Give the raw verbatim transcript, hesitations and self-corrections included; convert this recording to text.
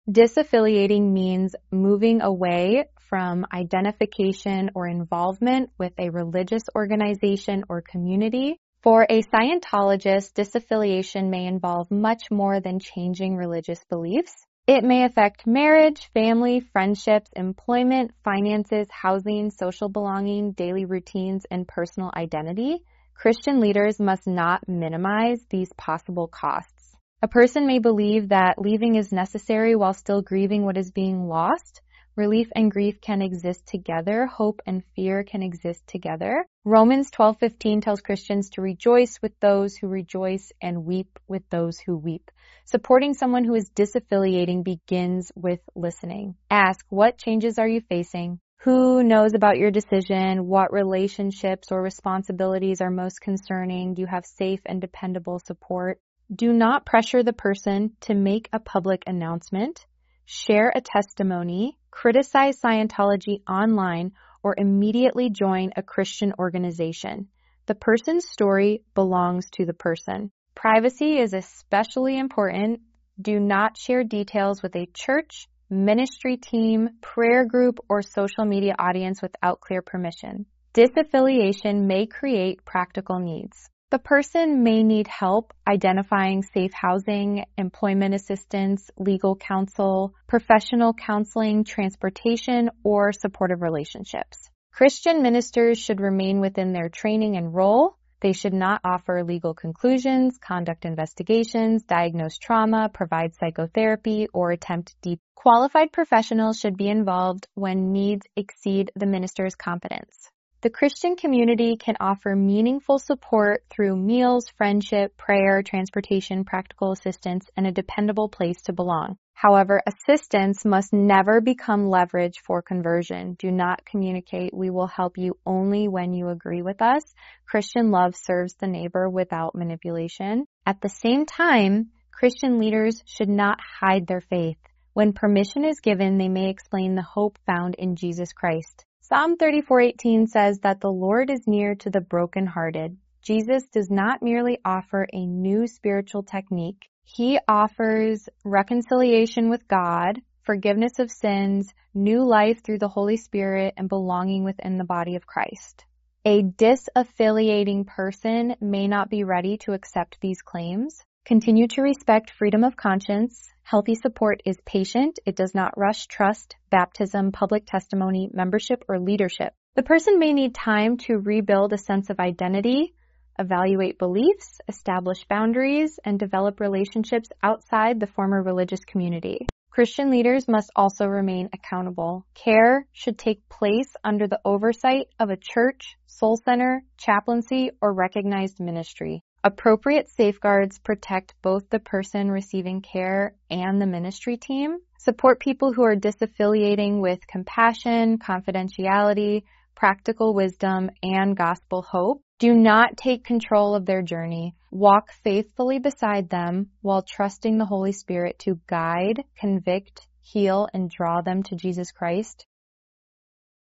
Disaffiliating means moving away from identification or involvement with a religious organization or community. For a Scientologist, disaffiliation may involve much more than changing religious beliefs. It may affect marriage, family, friendships, employment, finances, housing, social belonging, daily routines, and personal identity. Christian leaders must not minimize these possible costs. A person may believe that leaving is necessary while still grieving what is being lost. Relief and grief can exist together. Hope and fear can exist together. Romans twelve fifteen tells Christians to rejoice with those who rejoice and weep with those who weep. Supporting someone who is disaffiliating begins with listening. Ask, what changes are you facing? Who knows about your decision? What relationships or responsibilities are most concerning? Do you have safe and dependable support? Do not pressure the person to make a public announcement, share a testimony, criticize Scientology online, or immediately join a Christian organization. The person's story belongs to the person. Privacy is especially important. Do not share details with a church, ministry team, prayer group, or social media audience without clear permission. Disaffiliation may create practical needs. The person may need help identifying safe housing, employment assistance, legal counsel, professional counseling, transportation, or supportive relationships. Christian ministers should remain within their training and role. They should not offer legal conclusions, conduct investigations, diagnose trauma, provide psychotherapy, or attempt deep. Qualified professionals should be involved when needs exceed the minister's competence. The Christian community can offer meaningful support through meals, friendship, prayer, transportation, practical assistance, and a dependable place to belong. However, assistance must never become leverage for conversion. Do not communicate, "We will help you" only when you agree with us. Christian love serves the neighbor without manipulation. At the same time, Christian leaders should not hide their faith. When permission is given, they may explain the hope found in Jesus Christ. Psalm thirty-four eighteen says that the Lord is near to the brokenhearted. Jesus does not merely offer a new spiritual technique. He offers reconciliation with God, forgiveness of sins, new life through the Holy Spirit, and belonging within the body of Christ. A disaffiliating person may not be ready to accept these claims. Continue to respect freedom of conscience. Healthy support is patient. It does not rush trust, baptism, public testimony, membership, or leadership. The person may need time to rebuild a sense of identity, evaluate beliefs, establish boundaries, and develop relationships outside the former religious community. Christian leaders must also remain accountable. Care should take place under the oversight of a church, soul center, chaplaincy, or recognized ministry. Appropriate safeguards protect both the person receiving care and the ministry team. Support people who are disaffiliating with compassion, confidentiality, practical wisdom, and gospel hope. Do not take control of their journey. Walk faithfully beside them while trusting the Holy Spirit to guide, convict, heal, and draw them to Jesus Christ.